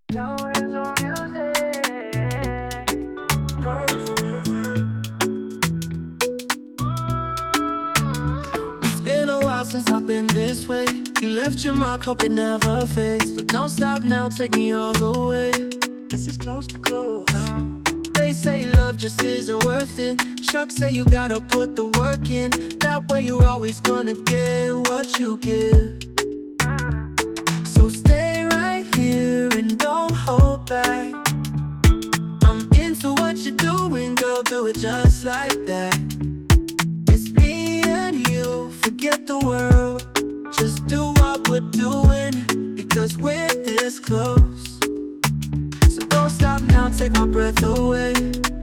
It's been a while since I've been this way. You left your mark, hope it never fades. But don't stop now, take me all the way. This is close to close. They say love just isn't worth it. Chuck say you gotta put the work in. That way you're always gonna get what you give. So stay right here and don't hold back. I'm into what you're doing, girl, do it just like that. It's me and you, forget the world. Just do what we're doing, because we're this close. So don't stop now, take my breath away.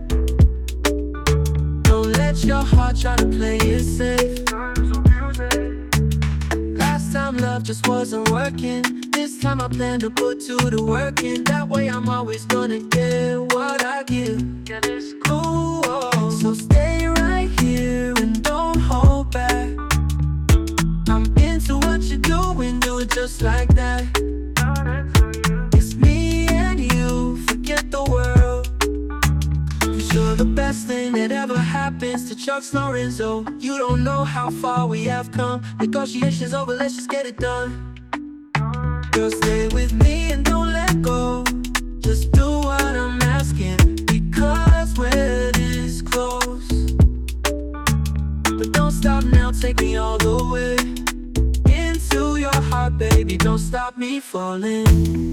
Don't let your heart try to play it safe. Last time love just wasn't working. This time I plan to put two to work in. That way I'm always gonna get what I give. Cool, so stay right here and don't hold back. I'm into what you're doing, do it just like that. It's me and you, forget the world. 'Cause you're the best thing that ever happens to Chuck Lorenzo. You don't know how far we have come. Negotiations over, let's just get it done. Girl, stay with me and don't let go. Just do what I'm asking, because we're this close. But don't stop now, take me all the way into your heart, baby, don't stop me falling.